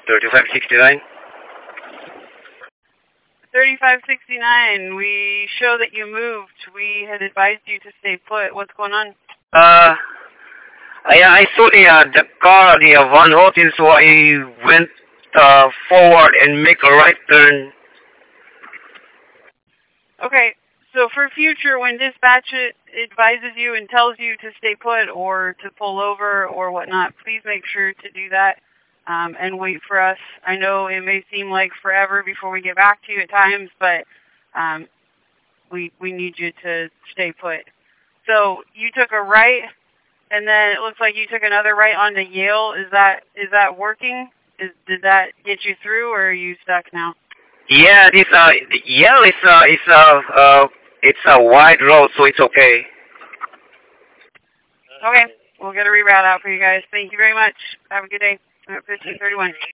3569. 3569, we show that you moved. We had advised you to stay put. What's going on? I saw the car, the 114, so I went forward and make a right turn. Okay, so for future, when dispatch advises you and tells you to stay put or to pull over or whatnot, please make sure to do that and wait for us. I know it may seem like forever before we get back to you at times, but we need you to stay put. So you took a right, and then it looks like you took another right onto Yale. Is that working? Did that get you through, or are you stuck now? Yeah, this Yale it's a wide road, so it's okay. Okay, we'll get a reroute out for you guys. Thank you very much. Have a good day. 1531.